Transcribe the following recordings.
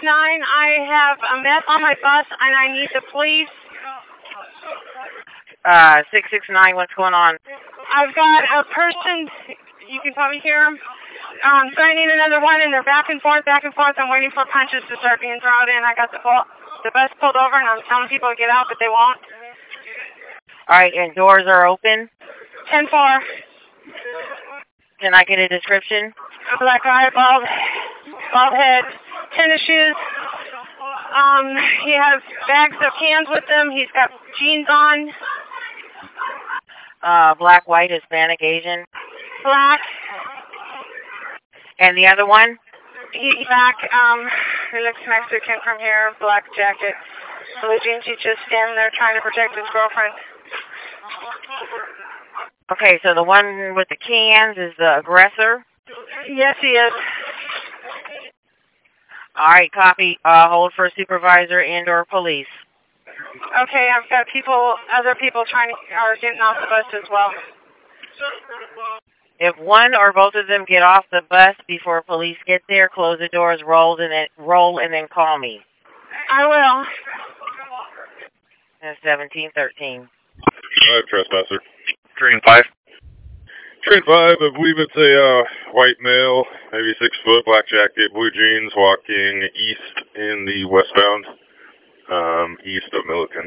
I have a meth on my bus, and I need the police. 669, what's going on? I've got a person, you can probably hear him, signing another one, and they're back and forth. I'm waiting for punches to start being thrown in. I got the bus pulled over, and I'm telling people to get out, but they won't. All right, and doors are open? 10-4. Can I get a description? A black guy, bald head, tennis shoes. He has bags of cans with him. He's got jeans on. Black, white, Hispanic, Asian? Black. And the other one? He's black. He looks Mexican from here. Black jacket. Blue jeans. He's just standing there trying to protect his girlfriend. Okay, so the one with the cans is the aggressor? Yes, he is. All right, copy. Hold for supervisor and/or police. Okay, I've got other people are getting off the bus as well. If one or both of them get off the bus before police get there, close the doors, roll, and then call me. I will. That's 1713. Trespasser. Train 5. Train 5, I believe it's a white male, maybe 6 foot, black jacket, blue jeans, walking east in the westbound, east of Milliken.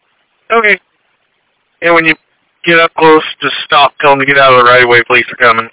Okay. And when you get up close, just stop. Tell them to get out of the right of way. Police are coming.